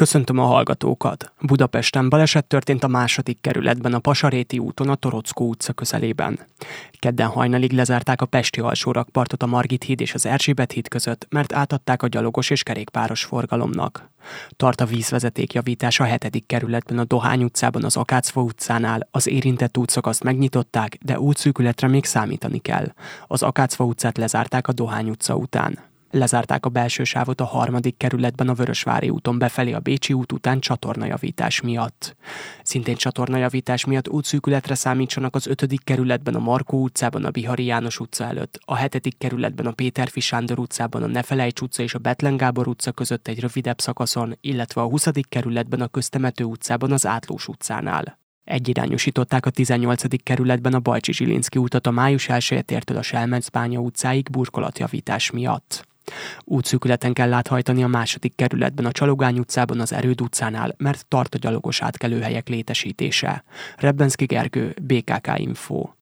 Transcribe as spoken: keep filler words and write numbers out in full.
Köszöntöm a hallgatókat! Budapesten baleset történt a második kerületben a Pasaréti úton a Torockó utca közelében. Kedden hajnalig lezárták a pesti alsórakpartot a Margit híd és az Erzsébet híd között, mert átadták a gyalogos és kerékpáros forgalomnak. Tart a vízvezetékjavítás a hetedik kerületben a Dohány utcában az Akácfa utcánál, az érintett útszakaszt megnyitották, de útszűkületre még számítani kell. Az Akácfa utcát lezárták a Dohány utca után. Lezárták a belső sávot a harmadik kerületben a Vörösvári úton befelé a Bécsi út után csatornajavítás miatt. Szintén csatornajavítás miatt útszűkületre számítsanak az ötödik kerületben a Markó utcában a Bihari János utca előtt, a hetedik kerületben a Péterfi Sándor utcában a Nefelejts utca és a Bethlen Gábor utca között egy rövidebb szakaszon, illetve a huszadik kerületben a Köztemető utcában az Átlós utcánál. Egyirányosították a tizennyolcadik kerületben a Bajcsi Zsilinszky utat a május elseje tértől a Selmecbánya utcáig burkolatjavítás miatt. Útszűkületen kell áthajtani a második kerületben a Csalogány utcában az Erőd utcánál, mert tart a gyalogos átkelőhelyek létesítése. Rebbenszky Gergő, bé ká ká Info.